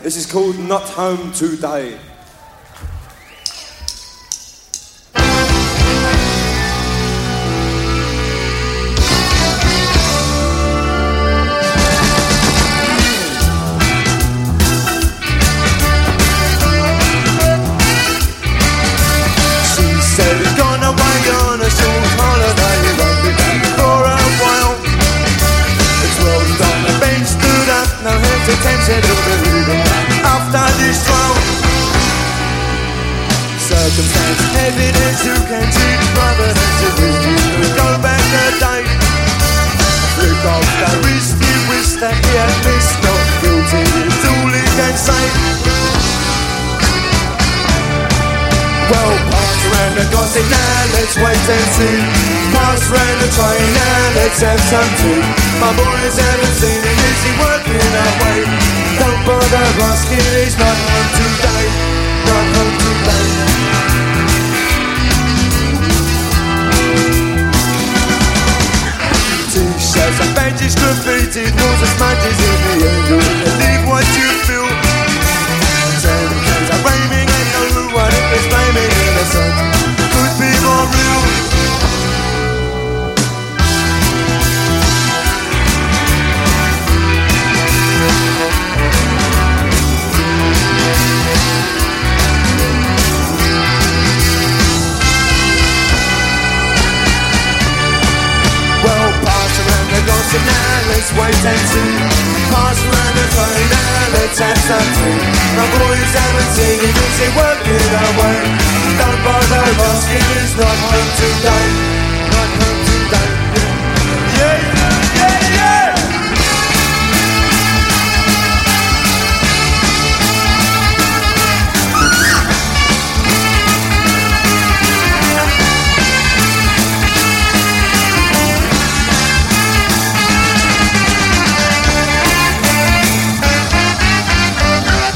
This is called Not Home Today. After this trial, circumstance evidence you can see brother that's a history. Go back a day, flick off the wrist, he wished that he had missed. Not guilty, it's all he can say. Well, pass around the gossip now, let's wait and see. Pass around the train now, let's have some tea. My boys haven't seen him, is he working away? Don't bother asking, he's not home today. Not home today. T-shirts and badges, graffiti, walls and smudges in the air. Believe what you feel. Cans are raining and no one is blaming innocent. Could be more real. So now let's wait and see. Pass around the train now, let's have some tea. My boys haven't seen him, is he working away? Don't bother asking, he's not home today. Not home.